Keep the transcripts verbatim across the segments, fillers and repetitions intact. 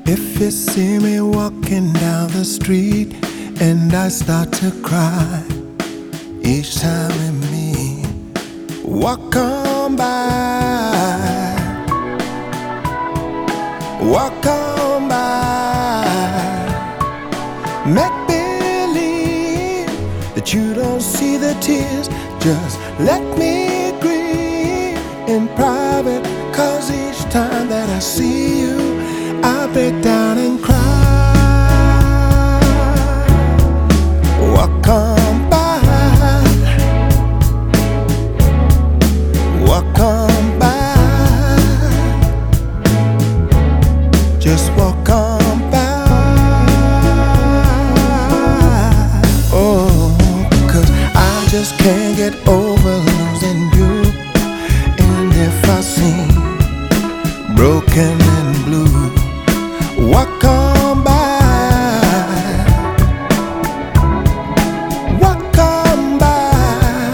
If you see me walking down the street and I start to cry each time we meet, walk on by, walk on by. Make believe that you don't see the tears. Just let me grieve in private, 'cause each time that I see you I break down and cry. Walk on by, walk on by, just walk on by. Oh, 'cause I just can't get over losing you. And if I seem broken and blue, walk on by, walk on by.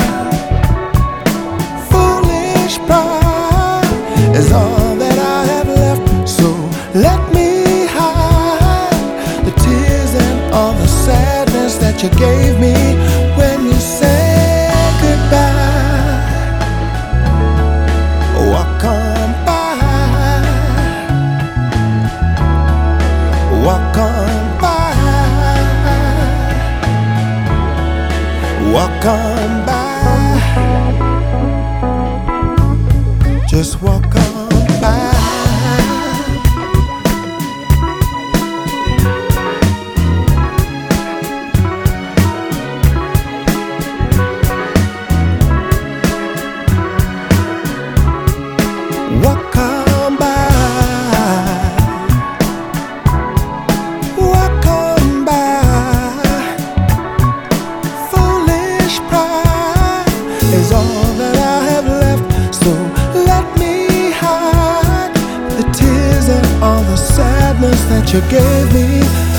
Foolish pride is all that I have left, so let me hide the tears and all the sadness that you gave me when you said goodbye. Walk on by, walk on by, walk on by, just walk on by. Walk on by, walk on by. Foolish pride is all that I have left, so let me hide the tears and all the sadness that you gave me